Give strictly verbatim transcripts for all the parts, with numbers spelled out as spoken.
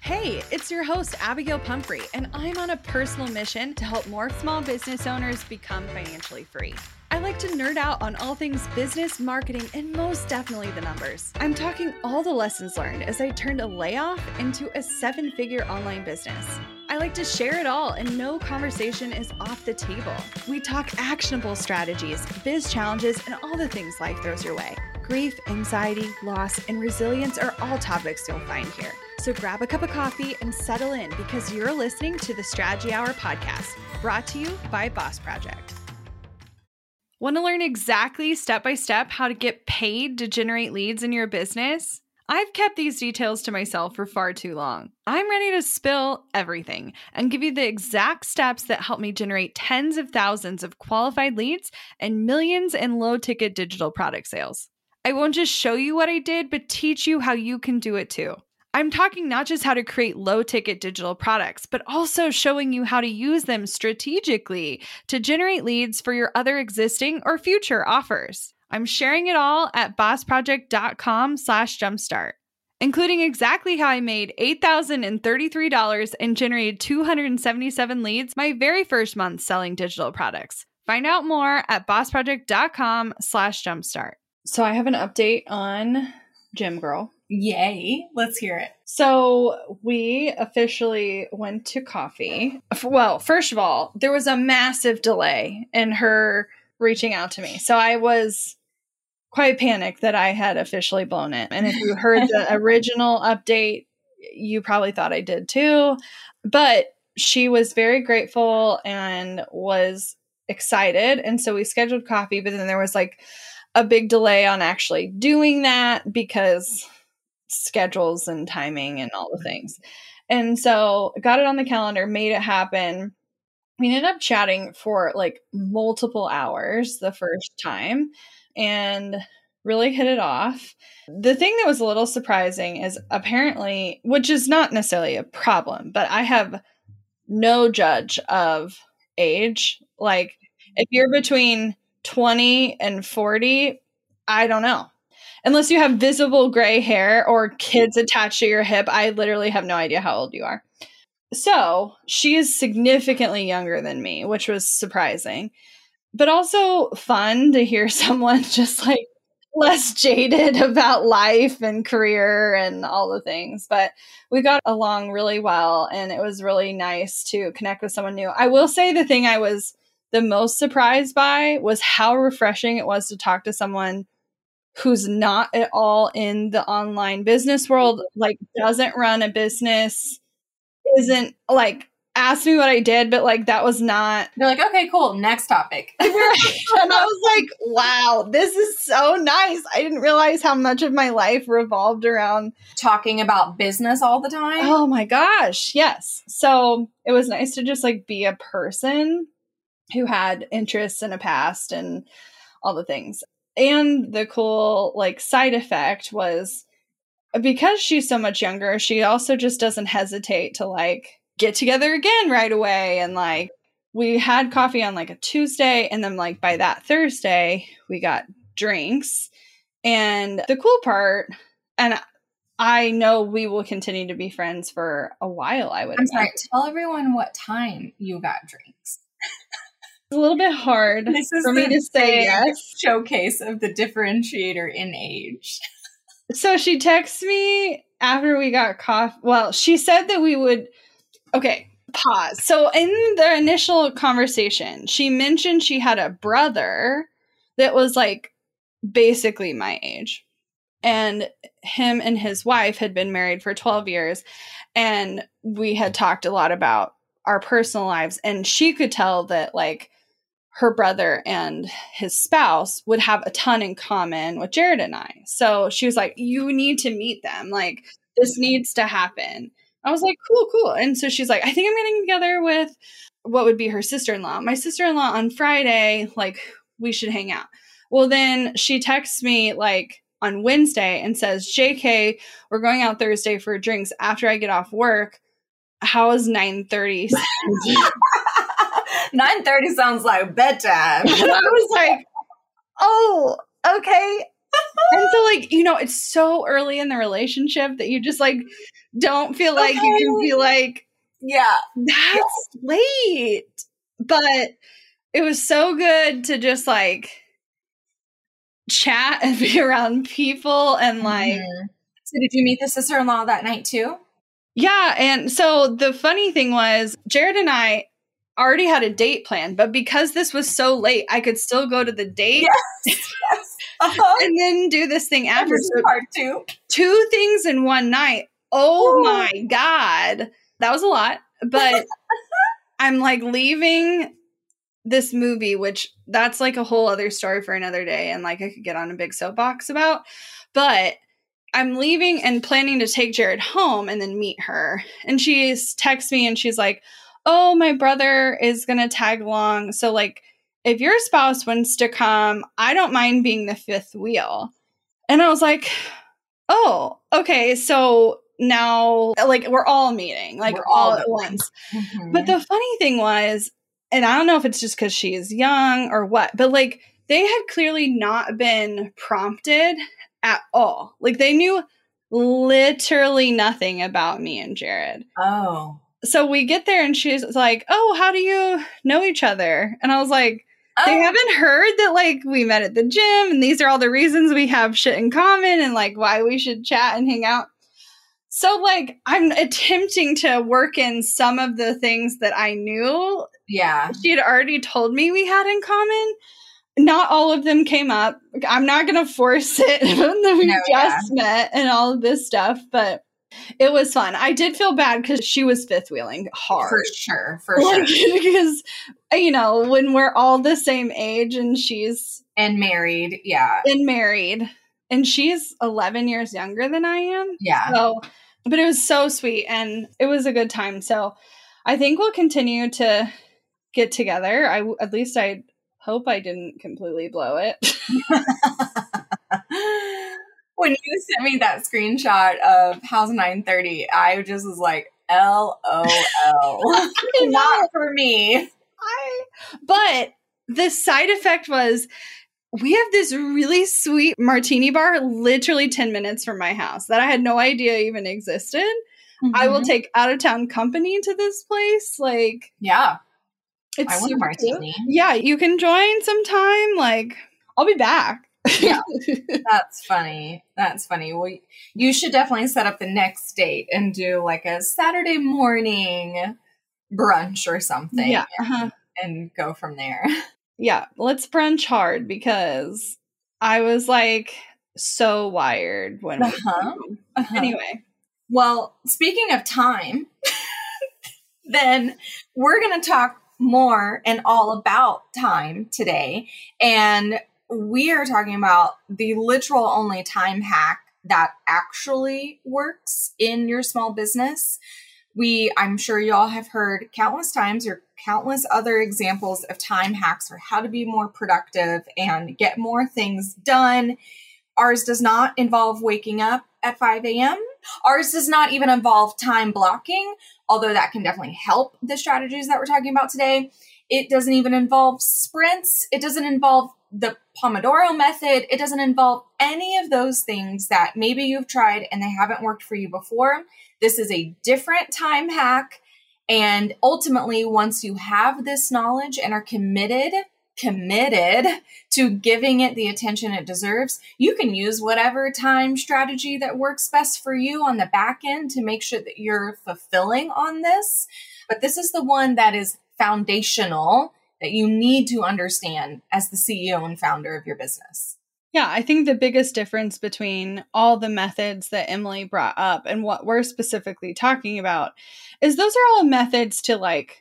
Hey, it's your host, Abigail Pumphrey, and I'm on a personal mission to help more small business owners become financially free. I like to nerd out on all things business, marketing, and most definitely the numbers. I'm talking all the lessons learned as I turned a layoff into a seven-figure online business. I like to share it all, and no conversation is off the table. We talk actionable strategies, biz challenges, and all the things life throws your way. Grief, anxiety, loss, and resilience are all topics you'll find here. So grab a cup of coffee and settle in because you're listening to the Strategy Hour podcast, brought to you by Boss Project. Want to learn exactly step-by-step how to get paid to generate leads in your business? I've kept these details to myself for far too long. I'm ready to spill everything and give you the exact steps that help me generate tens of thousands of qualified leads and millions in low-ticket digital product sales. I won't just show you what I did, but teach you how you can do it too. I'm talking not just how to create low-ticket digital products, but also showing you how to use them strategically to generate leads for your other existing or future offers. I'm sharing it all at bossproject.com slash jumpstart, including exactly how I made eight thousand thirty-three dollars and generated two hundred seventy-seven leads my very first month selling digital products. Find out more at bossproject.com slash jumpstart. So I have an update on Gym Girl. Yay. Let's hear it. So we officially went to coffee. Well, first of all, there was a massive delay in her reaching out to me. So I was quite panicked that I had officially blown it. And if you heard the original update, you probably thought I did too. But she was very grateful and was excited. And so we scheduled coffee, but then there was like a big delay on actually doing that because schedules and timing and all the things. And so got it on the calendar, made it happen. We ended up chatting for like multiple hours the first time and really hit it off. The thing that was a little surprising is apparently, which is not necessarily a problem, but I have no judge of age. Like if you're between twenty and forty, I don't know. Unless you have visible gray hair or kids attached to your hip, I literally have no idea how old you are. So she is significantly younger than me, which was surprising, but also fun to hear someone just like less jaded about life and career and all the things. But we got along really well, and it was really nice to connect with someone new. I will say the thing I was the most surprised by was how refreshing it was to talk to someone who's not at all in the online business world, like doesn't run a business, isn't like, asked me what I did, but like that was not. They're like, okay, cool. Next topic. And I was like, wow, this is so nice. I didn't realize how much of my life revolved around talking about business all the time. Oh my gosh. Yes. So it was nice to just like be a person who had interests in a past and all the things. And the cool like side effect was because she's so much younger, she also just doesn't hesitate to like get together again right away. And like we had coffee on like a Tuesday, and then like by that Thursday we got drinks. And the cool part, and I know we will continue to be friends for a while, I would I'm sorry, tell everyone what time you got drinks. It's a little bit hard this is for me to say yes. Showcase of the differentiator in age. So she texted me after we got coffee. Well, she said that we would, okay, pause. So in the initial conversation, she mentioned she had a brother that was like basically my age. And him and his wife had been married for twelve years. And we had talked a lot about our personal lives. And she could tell that like her brother and his spouse would have a ton in common with Jared and I. So she was like, you need to meet them. Like, this needs to happen. I was like, cool, cool. And so she's like, I think I'm getting together with what would be her sister-in-law. My sister-in-law on Friday, like, we should hang out. Well, then she texts me like on Wednesday and says, J K, we're going out Thursday for drinks after I get off work. How is nine thirty? nine thirty sounds like bedtime. I was like, oh, okay. And so, like, you know, it's so early in the relationship that you just, like, don't feel like Okay. you can be like, Yeah. that's late. But it was so good to just, like, chat and be around people and, like. Mm-hmm. So did you meet the sister-in-law that night too? Yeah. And so the funny thing was, Jared and I already had a date planned, but because this was so late, I could still go to the date. Yes. Yes. Uh-huh. And then do this thing after. This is part two. Two things in one night. Oh Ooh. My God. That was a lot. But I'm like leaving this movie, which that's like a whole other story for another day. And like I could get on a big soapbox about. But I'm leaving and planning to take Jared home and then meet her. And she texts me and she's like, oh, my brother is going to tag along. So like, if your spouse wants to come, I don't mind being the fifth wheel. And I was like, oh, okay. So now, like, we're all meeting, like, we're all, all at once. Mm-hmm. But the funny thing was, and I don't know if it's just because she is young or what, but, like, they had clearly not been prompted at all. Like, they knew literally nothing about me and Jared. Oh. So we get there and she's like, oh, how do you know each other? And I was like, they oh. haven't heard that, like, we met at the gym and these are all the reasons we have shit in common and, like, why we should chat and hang out. So, like, I'm attempting to work in some of the things that I knew. Yeah. She had already told me we had in common. Not all of them came up. I'm not going to force it that we no, just yeah. met and all of this stuff, but it was fun. I did feel bad because she was fifth wheeling hard. For sure. For like, sure. Because, you know, when we're all the same age and she's. And married. Yeah. And married. And she's eleven years younger than I am. Yeah. So, but it was so sweet and it was a good time. So I think we'll continue to get together. I, at least I hope I didn't completely blow it. When you sent me that screenshot of House nine thirty, I just was like, L O L. Not for me. I, but the side effect was we have this really sweet martini bar literally ten minutes from my house that I had no idea even existed. Mm-hmm. I will take out of town company to this place. Like, yeah. It's I want a martini. Cool. Yeah, you can join sometime. Like, I'll be back. Yeah, that's funny. That's funny. Well, you should definitely set up the next date and do like a Saturday morning brunch or something. Yeah. Uh-huh. And go from there. Yeah, let's brunch hard because I was like so wired when uh-huh. we uh-huh. Anyway. Well, speaking of time, then we're going to talk more and all about time today. And we are talking about the literal only time hack that actually works in your small business. We, I'm sure y'all have heard countless times or countless other examples of time hacks for how to be more productive and get more things done. Ours does not involve waking up at five a.m. Ours does not even involve time blocking, although that can definitely help the strategies that we're talking about today. It doesn't even involve sprints. It doesn't involve the Pomodoro method. It doesn't involve any of those things that maybe you've tried and they haven't worked for you before. This is a different time hack. And ultimately, once you have this knowledge and are committed, committed to giving it the attention it deserves, you can use whatever time strategy that works best for you on the back end to make sure that you're fulfilling on this. But this is the one that is foundational that you need to understand as the C E O and founder of your business. Yeah, I think the biggest difference between all the methods that Emily brought up and what we're specifically talking about is those are all methods to like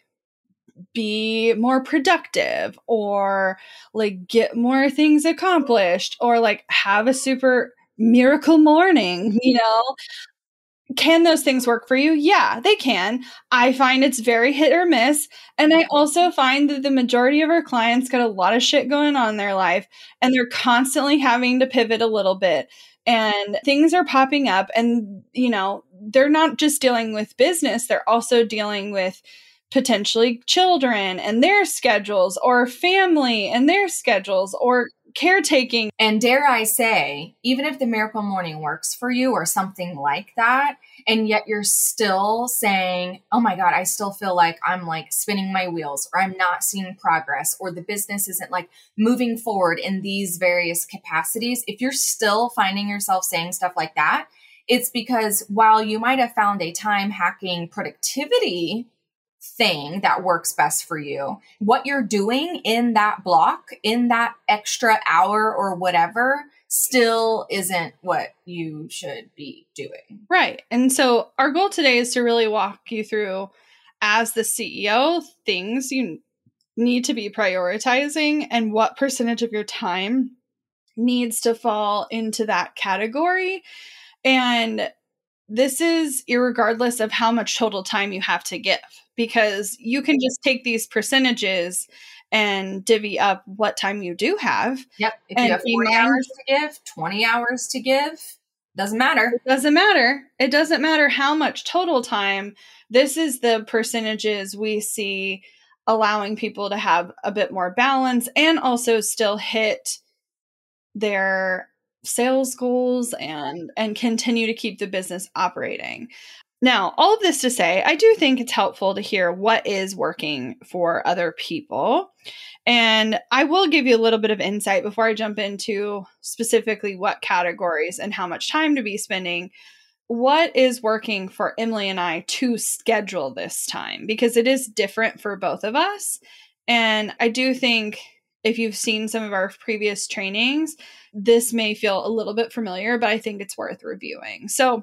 be more productive or like get more things accomplished or like have a super miracle morning, you know? Can those things work for you? Yeah, they can. I find it's very hit or miss. And I also find that the majority of our clients got a lot of shit going on in their life and they're constantly having to pivot a little bit and things are popping up and, you know, they're not just dealing with business. They're also dealing with potentially children and their schedules or family and their schedules or caretaking. And dare I say, even if the Miracle Morning works for you or something like that, and yet you're still saying, oh my God, I still feel like I'm like spinning my wheels, or I'm not seeing progress, or the business isn't like moving forward in these various capacities. If you're still finding yourself saying stuff like that, it's because while you might have found a time hacking productivity thing that works best for you, what you're doing in that block, in that extra hour or whatever, still isn't what you should be doing. Right. And so our goal today is to really walk you through, as the C E O, things you need to be prioritizing and what percentage of your time needs to fall into that category. And this is irregardless of how much total time you have to give, because you can just take these percentages and divvy up what time you do have. Yep. If you have forty hours to give, twenty hours to give, doesn't matter. It doesn't matter. It doesn't matter how much total time. This is the percentages we see allowing people to have a bit more balance and also still hit their sales goals and and continue to keep the business operating. Now, all of this to say, I do think it's helpful to hear what is working for other people. And I will give you a little bit of insight before I jump into specifically what categories and how much time to be spending. What is working for Emily and I to schedule this time, because it is different for both of us. And I do think if you've seen some of our previous trainings, this may feel a little bit familiar, but I think it's worth reviewing. So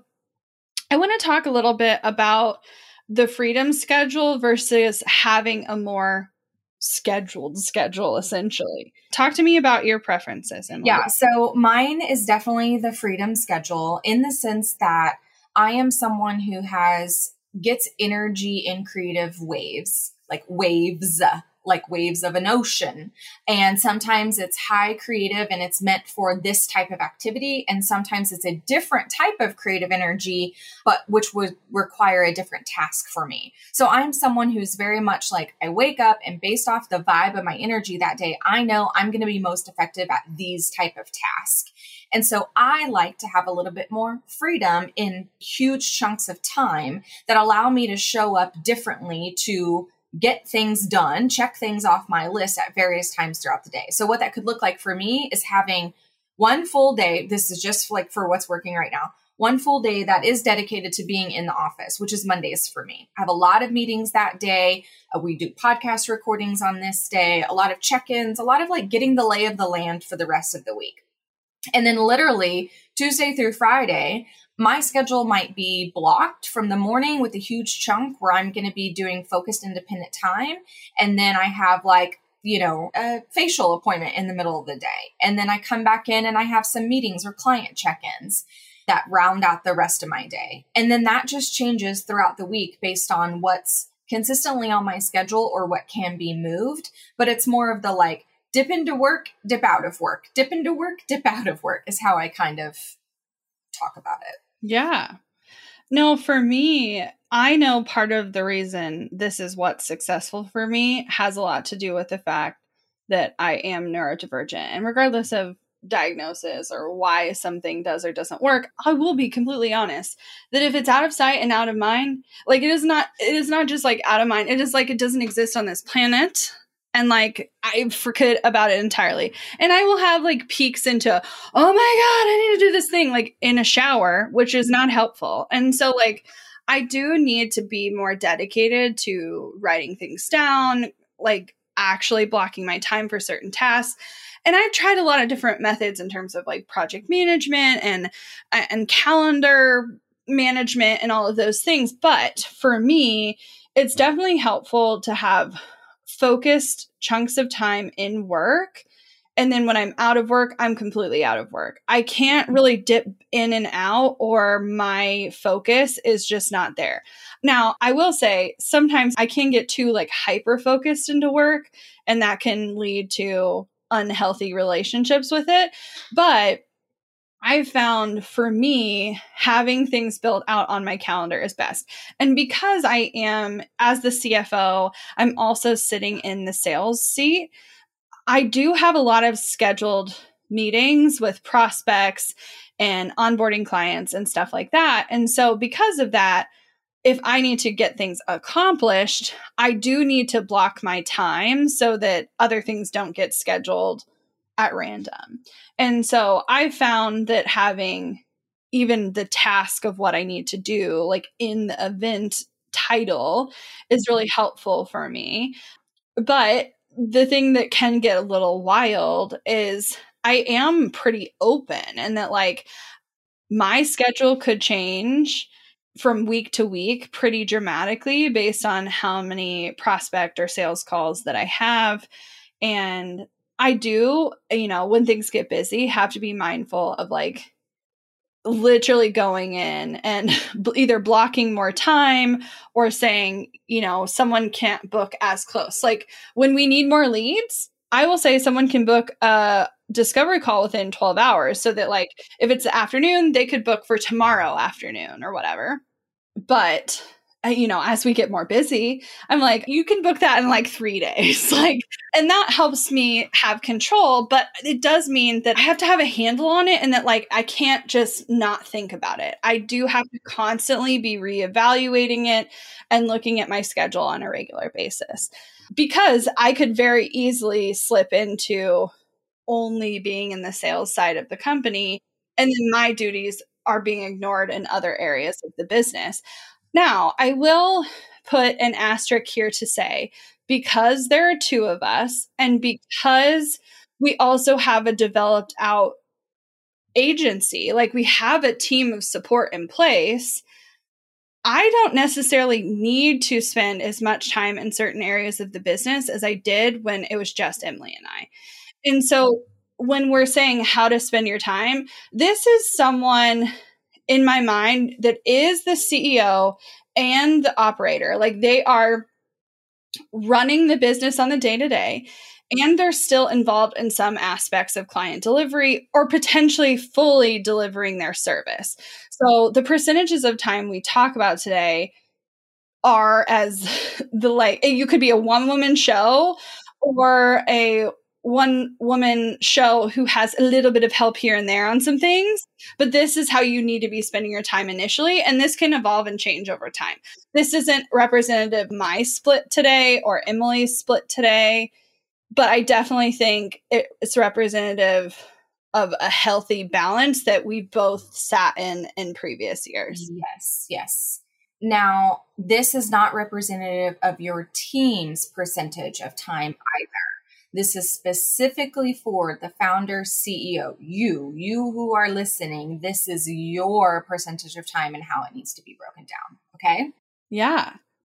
I want to talk a little bit about the freedom schedule versus having a more scheduled schedule, essentially. Talk to me about your preferences, Emily. Yeah, so mine is definitely the freedom schedule, in the sense that I am someone who has gets energy in creative waves, like waves, like waves of an ocean. And sometimes it's high creative and it's meant for this type of activity. And sometimes it's a different type of creative energy, but which would require a different task for me. So I'm someone who's very much like, I wake up and based off the vibe of my energy that day, I know I'm going to be most effective at these type of tasks. And so I like to have a little bit more freedom in huge chunks of time that allow me to show up differently, to get things done, check things off my list at various times throughout the day. So what that could look like for me is having one full day. This is just like for what's working right now. One full day that is dedicated to being in the office, which is Mondays for me. I have a lot of meetings that day. Uh, we do podcast recordings on this day, a lot of check-ins, a lot of like getting the lay of the land for the rest of the week. And then literally Tuesday through Friday, my schedule might be blocked from the morning with a huge chunk where I'm going to be doing focused independent time. And then I have like, you know, a facial appointment in the middle of the day. And then I come back in and I have some meetings or client check-ins that round out the rest of my day. And then that just changes throughout the week based on what's consistently on my schedule or what can be moved. But it's more of the like, dip into work, dip out of work, dip into work, dip out of work is how I kind of talk about it. Yeah. No, for me, I know part of the reason this is what's successful for me has a lot to do with the fact that I am neurodivergent. And regardless of diagnosis or why something does or doesn't work, I will be completely honest that if it's out of sight and out of mind, like it is not, it is not just like out of mind. It is like it doesn't exist on this planet. And like, I forget about it entirely. And I will have like peeks into, oh my God, I need to do this thing like in a shower, which is not helpful. And so like, I do need to be more dedicated to writing things down, like actually blocking my time for certain tasks. And I've tried a lot of different methods in terms of like project management and, and calendar management and all of those things. But for me, it's definitely helpful to have focused chunks of time in work. And then when I'm out of work, I'm completely out of work. I can't really dip in and out, or my focus is just not there. Now, I will say sometimes I can get too like hyper focused into work, and that can lead to unhealthy relationships with it. But I found for me, having things built out on my calendar is best. And because I am, as the C F O, I'm also sitting in the sales seat, I do have a lot of scheduled meetings with prospects and onboarding clients and stuff like that. And so because of that, if I need to get things accomplished, I do need to block my time so that other things don't get scheduled at random. And so I found that having even the task of what I need to do, like in the event title, is really helpful for me. But the thing that can get a little wild is I am pretty open, and that like my schedule could change from week to week pretty dramatically based on how many prospect or sales calls that I have. And I do, you know, when things get busy, have to be mindful of like literally going in and either blocking more time or saying, you know, someone can't book as close. Like when we need more leads, I will say someone can book a discovery call within twelve hours so that like if it's the afternoon, they could book for tomorrow afternoon or whatever. But you know, as we get more busy, I'm like, you can book that in like three days. Like, and that helps me have control, but it does mean that I have to have a handle on it and that like, I can't just not think about it. I do have to constantly be reevaluating it and looking at my schedule on a regular basis, because I could very easily slip into only being in the sales side of the company. And then my duties are being ignored in other areas of the business. Now, I will put an asterisk here to say, because there are two of us and because we also have a developed out agency, like we have a team of support in place, I don't necessarily need to spend as much time in certain areas of the business as I did when it was just Emily and I. And so when we're saying how to spend your time, this is someone in my mind that is the C E O and the operator. Like they are running the business on the day to day, and they're still involved in some aspects of client delivery or potentially fully delivering their service. So the percentages of time we talk about today are as the like, you could be a one woman show or a one woman show who has a little bit of help here and there on some things, but this is how you need to be spending your time initially. And this can evolve and change over time. This isn't representative of my split today or Emily's split today, but I definitely think it's representative of a healthy balance that we've both sat in in previous years. Yes, yes. Now, this is not representative of your team's percentage of time either. This is specifically for the founder, C E O. You, you who are listening, this is your percentage of time and how it needs to be broken down. Okay? Yeah.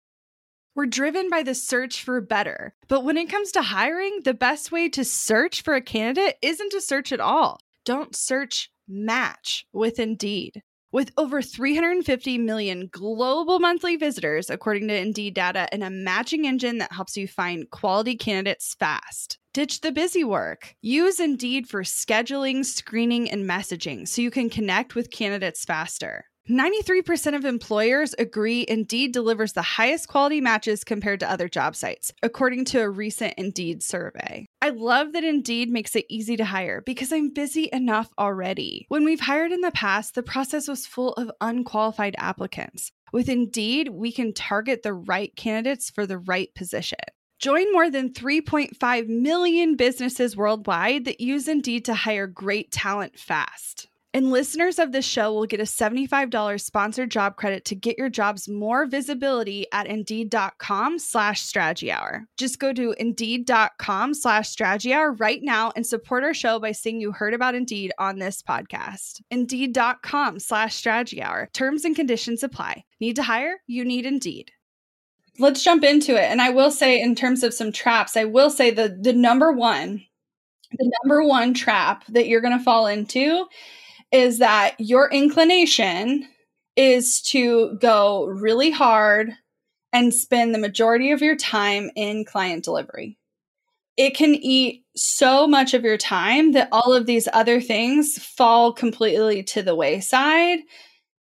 We're driven by the search for better. But when it comes to hiring, the best way to search for a candidate isn't to search at all. Don't search, match with Indeed. With over three hundred fifty million global monthly visitors, according to Indeed data, and a matching engine that helps you find quality candidates fast. Ditch the busy work. Use Indeed for scheduling, screening, and messaging so you can connect with candidates faster. ninety-three percent of employers agree Indeed delivers the highest quality matches compared to other job sites, according to a recent Indeed survey. I love that Indeed makes it easy to hire because I'm busy enough already. When we've hired in the past, the process was full of unqualified applicants. With Indeed, we can target the right candidates for the right position. Join more than three point five million businesses worldwide that use Indeed to hire great talent fast. And listeners of this show will get a seventy-five dollars sponsored job credit to get your jobs more visibility at Indeed.com slash strategy hour. Just go to Indeed.com slash strategy hour right now and support our show by saying you heard about Indeed on this podcast. Indeed.com slash strategy hour. Terms and conditions apply. Need to hire? You need Indeed. Let's jump into it. And I will say, in terms of some traps, I will say the, the number one, the number one trap that you're going to fall into is that your inclination is to go really hard and spend the majority of your time in client delivery. It can eat so much of your time that all of these other things fall completely to the wayside.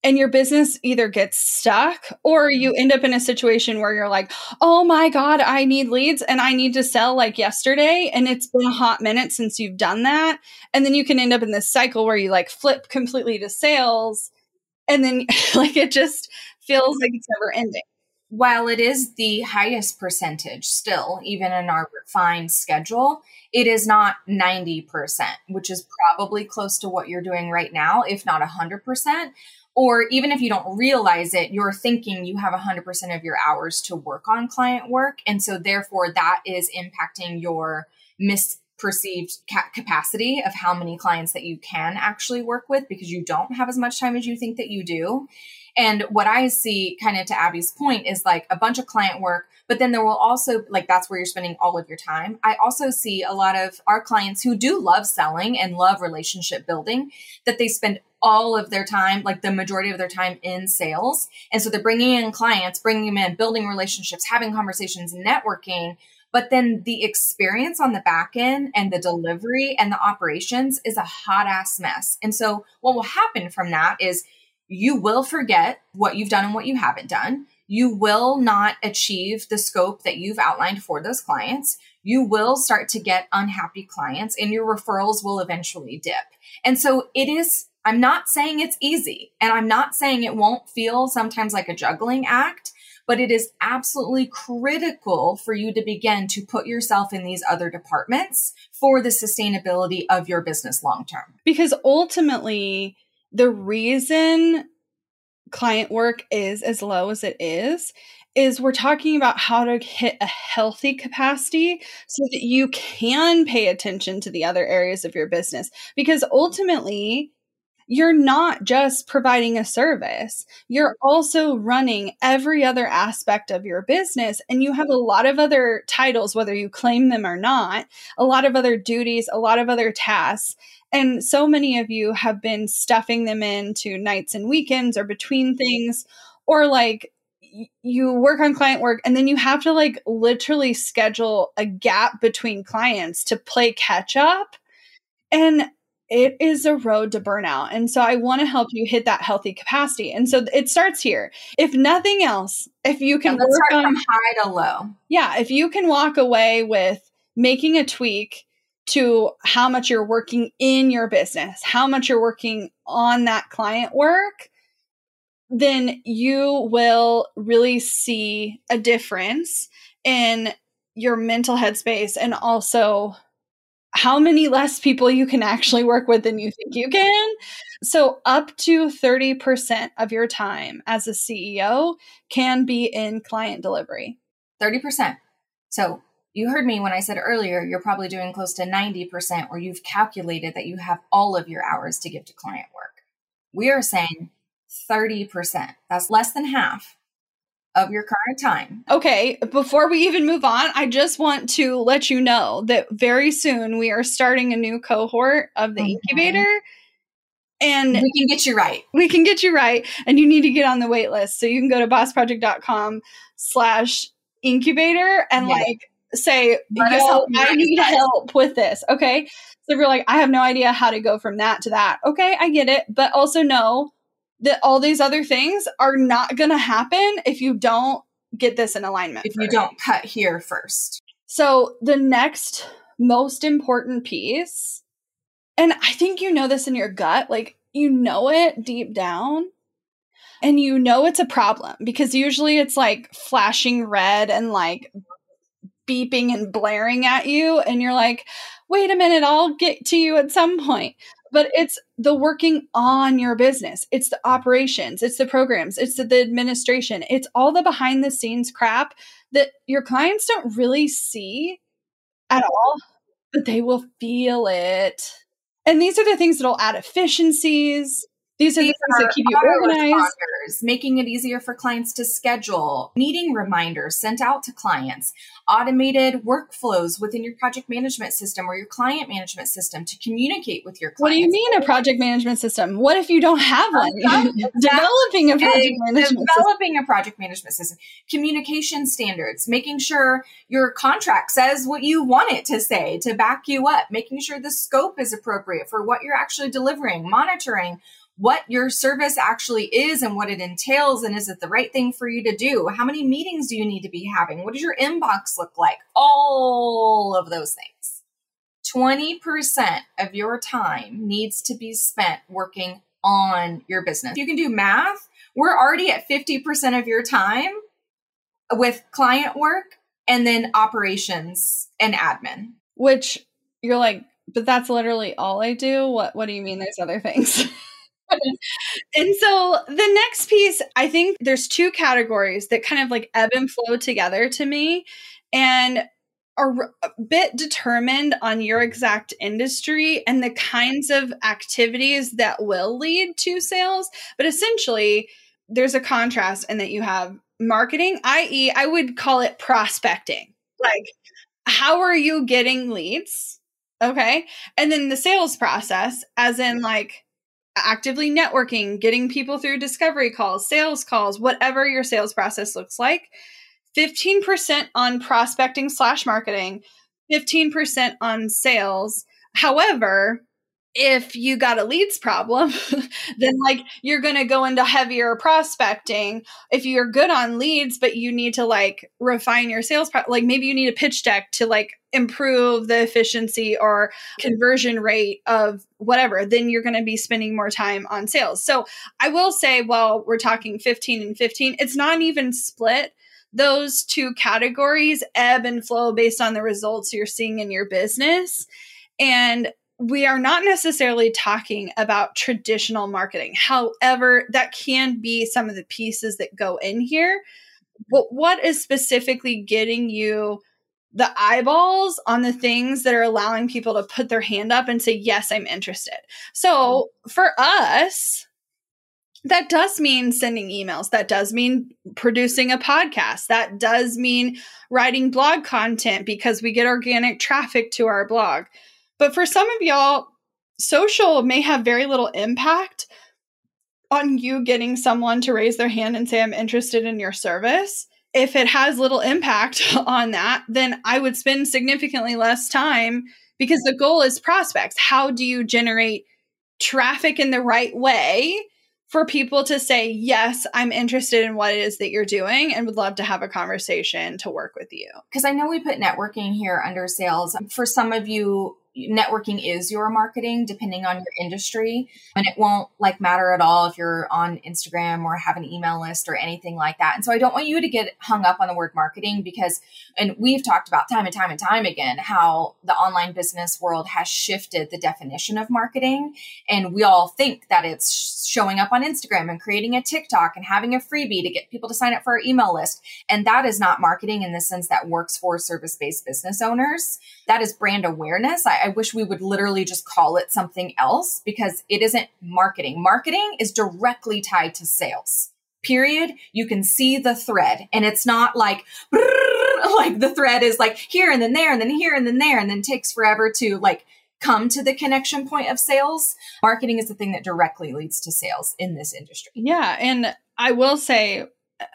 and your business either gets stuck or you end up in a situation where you're like, oh my God, I need leads and I need to sell like yesterday. And it's been a hot minute since you've done that. And then you can end up in this cycle where you like flip completely to sales. And then like it just feels like it's never ending. While it is the highest percentage still, even in our refined schedule, it is not ninety percent, which is probably close to what you're doing right now, if not one hundred percent. Or even if you don't realize it, you're thinking you have one hundred percent of your hours to work on client work. And so therefore that is impacting your misperceived ca- capacity of how many clients that you can actually work with because you don't have as much time as you think that you do. And what I see, kind of to Abby's point, is like a bunch of client work, but then there will also, like, that's where you're spending all of your time. I also see a lot of our clients who do love selling and love relationship building, that they spend all of their time, like the majority of their time, in sales. And so they're bringing in clients, bringing them in, building relationships, having conversations, networking. But then the experience on the back end and the delivery and the operations is a hot ass mess. And so what will happen from that is you will forget what you've done and what you haven't done. You will not achieve the scope that you've outlined for those clients. You will start to get unhappy clients and your referrals will eventually dip. And so it is, I'm not saying it's easy, and I'm not saying it won't feel sometimes like a juggling act, but it is absolutely critical for you to begin to put yourself in these other departments for the sustainability of your business long term. Because ultimately, the reason client work is as low as it is, is we're talking about how to hit a healthy capacity so that you can pay attention to the other areas of your business. Because ultimately, you're not just providing a service, you're also running every other aspect of your business. And you have a lot of other titles, whether you claim them or not, a lot of other duties, a lot of other tasks. And so many of you have been stuffing them into nights and weekends or between things, or like y- you work on client work and then you have to like literally schedule a gap between clients to play catch up. And it is a road to burnout. And so I want to help you hit that healthy capacity. And so it starts here. If nothing else, if you can yeah, let's work start on, from high to low. Yeah, if you can walk away with making a tweak to how much you're working in your business, how much you're working on that client work, then you will really see a difference in your mental headspace and also how many less people you can actually work with than you think you can. So up to thirty percent of your time as a C E O can be in client delivery. thirty percent. So you heard me when I said earlier, you're probably doing close to ninety percent, or you've calculated that you have all of your hours to give to client work. We are saying thirty percent. That's less than half of your current time. Okay, before we even move on, I just want to let you know that very soon we are starting a new cohort of the mm-hmm. incubator. And we can get you right. We can get you right. And you need to get on the wait list. So you can go to bossproject.com slash incubator and yeah. like say, Let yo, I need guys. help with this. Okay. So if you're like, I have no idea how to go from that to that. Okay, I get it. But also know that all these other things are not going to happen if you don't get this in alignment. If first. you don't cut here first. So the next most important piece, and I think you know this in your gut, like you know it deep down and you know it's a problem because usually it's like flashing red and like beeping and blaring at you. And you're like, wait a minute, I'll get to you at some point. But it's the working on your business. It's the operations. It's the programs. It's the, the administration. It's all the behind the scenes crap that your clients don't really see at all, but they will feel it. And these are the things that'll add efficiencies. These are These the things are that keep you organized. Making it easier for clients to schedule, meeting reminders sent out to clients, automated workflows within your project management system or your client management system to communicate with your clients. What do you mean a project management system? What if you don't have one? Exactly. Developing a project management Developing system. a project management system. Communication standards, making sure your contract says what you want it to say to back you up, making sure the scope is appropriate for what you're actually delivering, monitoring what your service actually is and what it entails. And is it the right thing for you to do? How many meetings do you need to be having? What does your inbox look like? All of those things. twenty percent of your time needs to be spent working on your business. If you can do math, we're already at fifty percent of your time with client work and then operations and admin. Which you're like, but that's literally all I do. What What do you mean there's other things? And so the next piece, I think there's two categories that kind of like ebb and flow together to me and are a bit determined on your exact industry and the kinds of activities that will lead to sales. But essentially, there's a contrast in that you have marketing, that is, I would call it prospecting. Like, how are you getting leads? Okay. And then the sales process, as in like actively networking, getting people through discovery calls, sales calls, whatever your sales process looks like. fifteen percent on prospecting slash marketing, fifteen percent on sales. However, if you got a leads problem, then like you're going to go into heavier prospecting. If you're good on leads, but you need to like refine your sales, pro- like maybe you need a pitch deck to like improve the efficiency or conversion rate of whatever, then you're going to be spending more time on sales. So I will say, while we're talking fifteen and fifteen, it's not even split. Those two categories ebb and flow based on the results you're seeing in your business. And we are not necessarily talking about traditional marketing. However, that can be some of the pieces that go in here. But what is specifically getting you the eyeballs on the things that are allowing people to put their hand up and say, yes, I'm interested? So for us, that does mean sending emails. That does mean producing a podcast. That does mean writing blog content because we get organic traffic to our blog. But for some of y'all, social may have very little impact on you getting someone to raise their hand and say, I'm interested in your service. If it has little impact on that, then I would spend significantly less time because the goal is prospects. How do you generate traffic in the right way for people to say, yes, I'm interested in what it is that you're doing and would love to have a conversation to work with you? Because I know we put networking here under sales. For some of you, networking is your marketing, depending on your industry. And it won't like matter at all if you're on Instagram or have an email list or anything like that. And so I don't want you to get hung up on the word marketing because, and we've talked about time and time and time again, how the online business world has shifted the definition of marketing. And we all think that it's showing up on Instagram and creating a TikTok and having a freebie to get people to sign up for our email list. And that is not marketing in the sense that works for service-based business owners. That is brand awareness. I, I wish we would literally just call it something else because it isn't marketing. Marketing is directly tied to sales. Period. You can see the thread and it's not like, like the thread is like here and then there and then here and then there and then takes forever to like come to the connection point of sales. Marketing is the thing that directly leads to sales in this industry. Yeah. And I will say,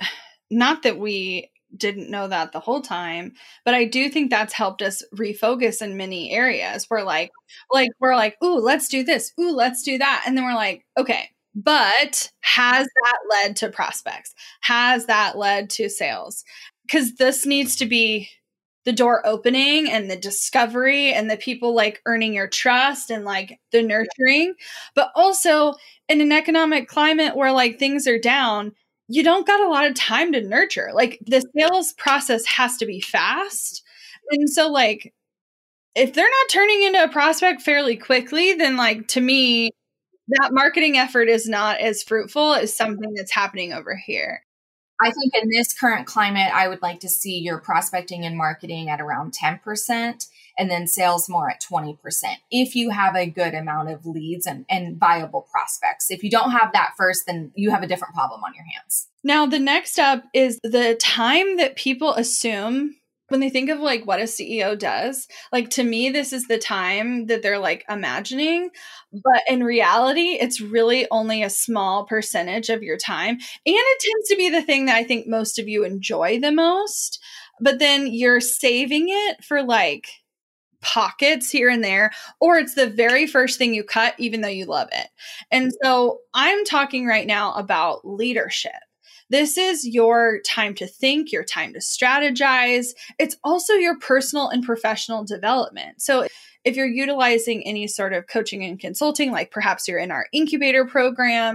not that we didn't know that the whole time, but I do think that's helped us refocus in many areas. We're like, like, we're like, ooh, let's do this. Ooh, let's do that. And then we're like, okay, but has that led to prospects? Has that led to sales? Because this needs to be the door opening and the discovery and the people like earning your trust and like the nurturing, but also in an economic climate where like things are down, you don't got a lot of time to nurture. Like the sales process has to be fast. And so like, if they're not turning into a prospect fairly quickly, then like to me, that marketing effort is not as fruitful as something that's happening over here. I think in this current climate, I would like to see your prospecting and marketing at around ten percent and then sales more at twenty percent. If you have a good amount of leads and, and viable prospects. If you don't have that first, then you have a different problem on your hands. Now, the next step is the time that people assume when they think of like what a C E O does. Like to me, this is the time that they're like imagining, but in reality, it's really only a small percentage of your time. And it tends to be the thing that I think most of you enjoy the most, but then you're saving it for like pockets here and there, or it's the very first thing you cut, even though you love it. And so I'm talking right now about leadership. This is your time to think, your time to strategize. It's also your personal and professional development. So if you're utilizing any sort of coaching and consulting, like perhaps you're in our incubator program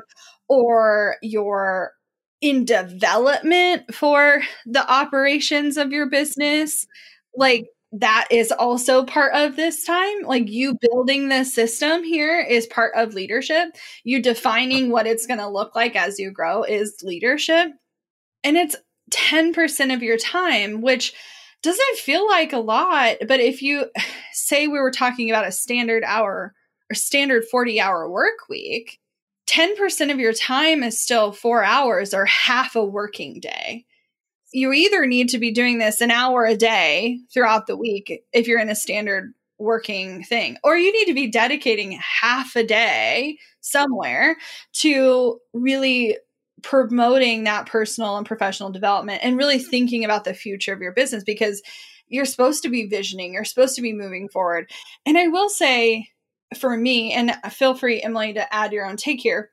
or you're in development for the operations of your business, like that is also part of this time. Like you building the system here is part of leadership. You defining what it's going to look like as you grow is leadership. And it's ten percent of your time, which doesn't feel like a lot. But if you say we were talking about a standard hour or standard forty hour work week, ten percent of your time is still four hours or half a working day. You either need to be doing this an hour a day throughout the week if you're in a standard working thing, or you need to be dedicating half a day somewhere to really promoting that personal and professional development and really thinking about the future of your business, because you're supposed to be visioning, you're supposed to be moving forward. And I will say for me, and feel free, Emily, to add your own take here.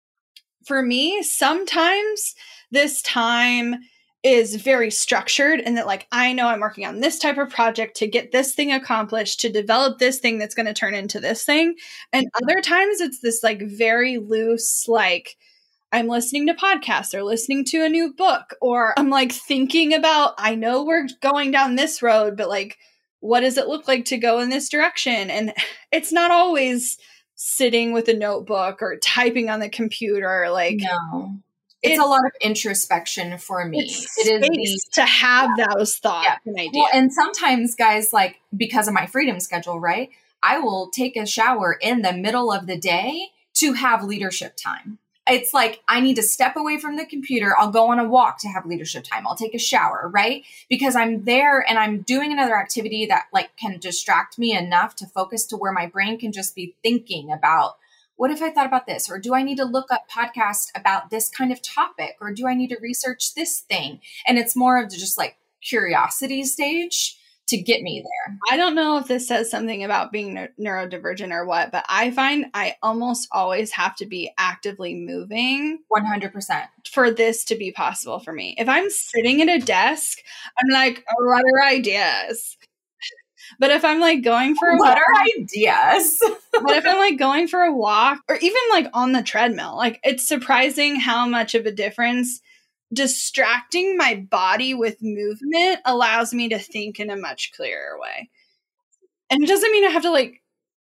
For me, sometimes this time is very structured and that like, I know I'm working on this type of project to get this thing accomplished, to develop this thing that's going to turn into this thing. And other times it's this like very loose, like I'm listening to podcasts or listening to a new book, or I'm like thinking about, I know we're going down this road, but like, what does it look like to go in this direction? And it's not always sitting with a notebook or typing on the computer. Like, no. It's, it's a lot of introspection for me. It is the, to have yeah. those thoughts yeah. and ideas. Well, and sometimes, guys, like because of my freedom schedule, right? I will take a shower in the middle of the day to have leadership time. It's like I need to step away from the computer. I'll go on a walk to have leadership time. I'll take a shower, right? Because I'm there and I'm doing another activity that like can distract me enough to focus to where my brain can just be thinking about, what if I thought about this? Or do I need to look up podcasts about this kind of topic? Or do I need to research this thing? And it's more of just like curiosity stage to get me there. I don't know if this says something about being ne- neurodivergent or what, but I find I almost always have to be actively moving one hundred percent for this to be possible for me. If I'm sitting at a desk, I'm like, oh, what are ideas? But if I'm like going for a what walk, are ideas? But if I'm like going for a walk or even like on the treadmill, like it's surprising how much of a difference distracting my body with movement allows me to think in a much clearer way. And it doesn't mean I have to like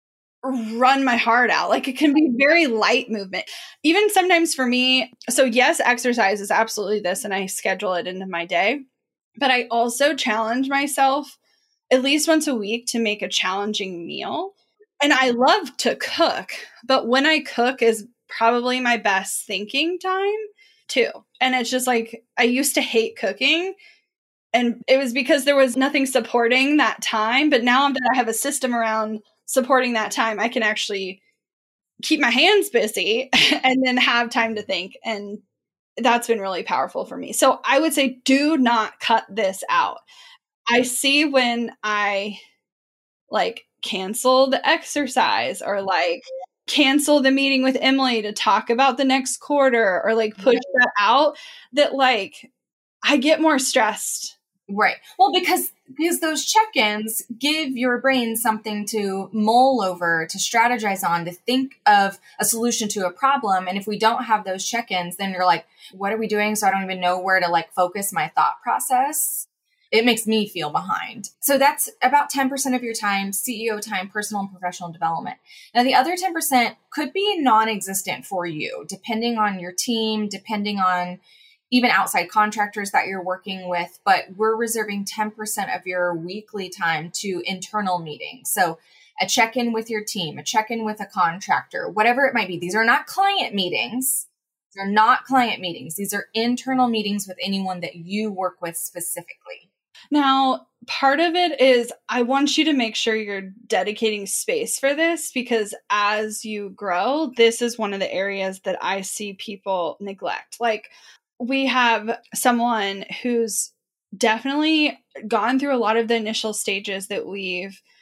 run my heart out. Like it can be very light movement. Even sometimes for me, so yes, exercise is absolutely this, and I schedule it into my day, but I also challenge myself at least once a week to make a challenging meal. And I love to cook, but when I cook is probably my best thinking time too. And it's just like, I used to hate cooking, and it was because there was nothing supporting that time. But now that I have a system around supporting that time, I can actually keep my hands busy and then have time to think. And that's been really powerful for me. So I would say, do not cut this out. I see when I like cancel the exercise or like cancel the meeting with Emily to talk about the next quarter or like push that out, that like I get more stressed. Right. Well, because because those check-ins give your brain something to mull over, to strategize on, to think of a solution to a problem. And if we don't have those check-ins, then you're like, what are we doing? So I don't even know where to like focus my thought process. It makes me feel behind. So that's about ten percent of your time, C E O time, personal and professional development. Now, the other ten percent could be non-existent for you, depending on your team, depending on even outside contractors that you're working with. But we're reserving ten percent of your weekly time to internal meetings. So a check-in with your team, a check-in with a contractor, whatever it might be. These are not client meetings. These are not client meetings. These are internal meetings with anyone that you work with specifically. Now, part of it is I want you to make sure you're dedicating space for this, because as you grow, this is one of the areas that I see people neglect. Like we have someone who's definitely gone through a lot of the initial stages that we've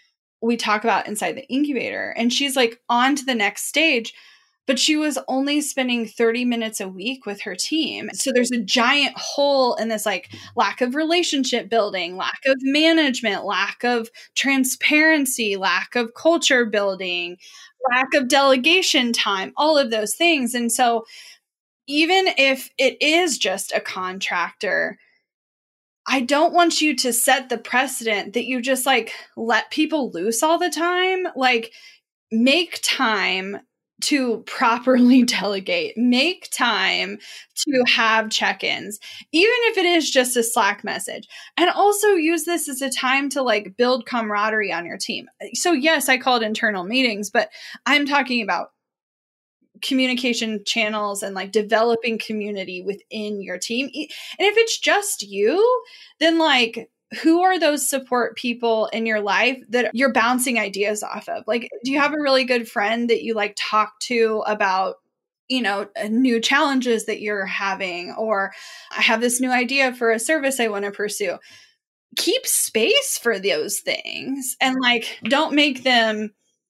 we talk about inside the incubator, and she's like on to the next stage, but she was only spending thirty minutes a week with her team. So there's a giant hole in this like lack of relationship building, lack of management, lack of transparency, lack of culture building, lack of delegation time, all of those things. And so even if it is just a contractor, I don't want you to set the precedent that you just like let people loose all the time. Like, make time to properly delegate, make time to have check-ins, even if it is just a Slack message. And also use this as a time to like build camaraderie on your team. So yes, I call it internal meetings, but I'm talking about communication channels and like developing community within your team. And if it's just you, then like, who are those support people in your life that you're bouncing ideas off of? Like, do you have a really good friend that you like talk to about, you know, new challenges that you're having? Or I have this new idea for a service I want to pursue. Keep space for those things and like, don't make them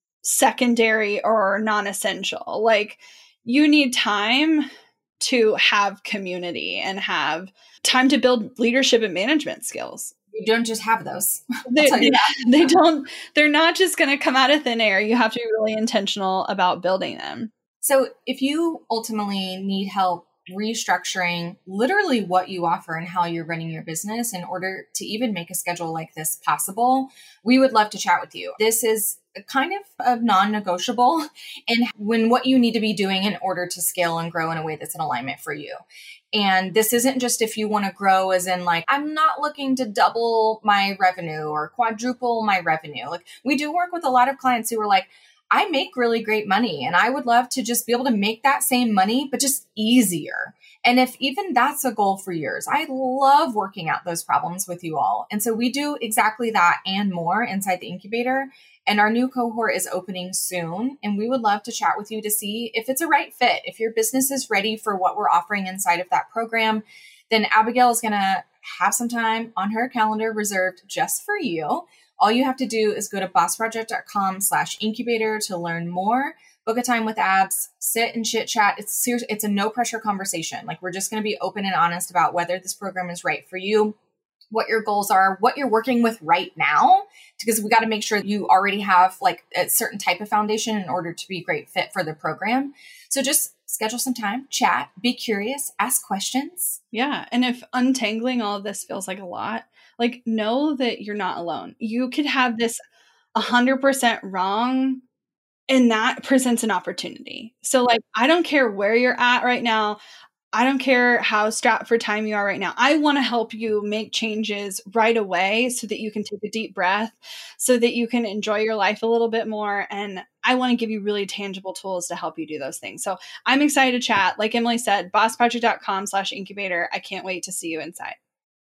secondary or non-essential. Like, you need time to have community and have time to build leadership and management skills. You don't just have those. They, they, they don't, they're not just going to come out of thin air. You have to be really intentional about building them. So if you ultimately need help restructuring literally what you offer and how you're running your business in order to even make a schedule like this possible, we would love to chat with you. This is kind of a non-negotiable and when what you need to be doing in order to scale and grow in a way that's in alignment for you. And this isn't just if you want to grow as in like, I'm not looking to double my revenue or quadruple my revenue. Like, we do work with a lot of clients who are like, I make really great money and I would love to just be able to make that same money, but just easier. And if even that's a goal for yours, I love working out those problems with you all. And so we do exactly that and more inside the incubator. And our new cohort is opening soon. And we would love to chat with you to see if it's a right fit. If your business is ready for what we're offering inside of that program, then Abigail is going to have some time on her calendar reserved just for you. All you have to do is go to bossproject.com slash incubator to learn more, book a time with Abs, sit and chit chat. It's serious. It's a no pressure conversation. Like, we're just going to be open and honest about whether this program is right for you, what your goals are, what you're working with right now, because we got to make sure you already have like a certain type of foundation in order to be a great fit for the program. So just schedule some time, chat, be curious, ask questions. Yeah. And if untangling all of this feels like a lot, like, know that you're not alone. You could have this one hundred percent wrong, and that presents an opportunity. So like, I don't care where you're at right now. I don't care how strapped for time you are right now. I want to help you make changes right away so that you can take a deep breath, so that you can enjoy your life a little bit more. And I want to give you really tangible tools to help you do those things. So I'm excited to chat. Like Emily said, bossproject.com slash incubator. I can't wait to see you inside.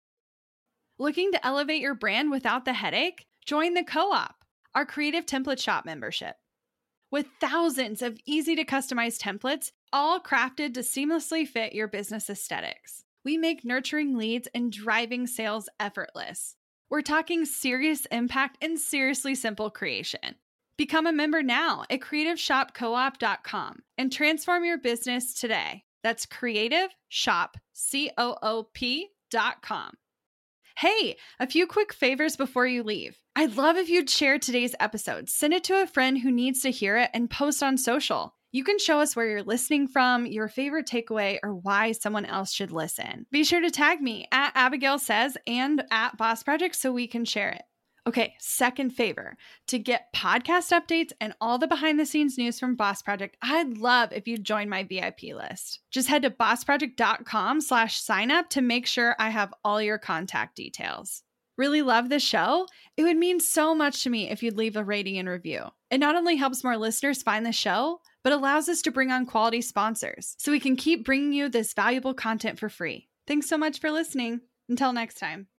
Looking to elevate your brand without the headache? Join the Co-op, our creative template shop membership. With thousands of easy to customize templates, all crafted to seamlessly fit your business aesthetics, we make nurturing leads and driving sales effortless. We're talking serious impact and seriously simple creation. Become a member now at creative shop co op dot com and transform your business today. That's creative shop coop dot com. Hey, a few quick favors before you leave. I'd love if you'd share today's episode, send it to a friend who needs to hear it, and post on social. You can show us where you're listening from, your favorite takeaway, or why someone else should listen. Be sure to tag me at Abigail Says and at Boss Project so we can share it. Okay, second favor. To get podcast updates and all the behind the scenes news from Boss Project, I'd love if you'd join my V I P list. Just head to bossproject.com slash sign up to make sure I have all your contact details. Really love the show? It would mean so much to me if you'd leave a rating and review. It not only helps more listeners find the show, but allows us to bring on quality sponsors so we can keep bringing you this valuable content for free. Thanks so much for listening. Until next time.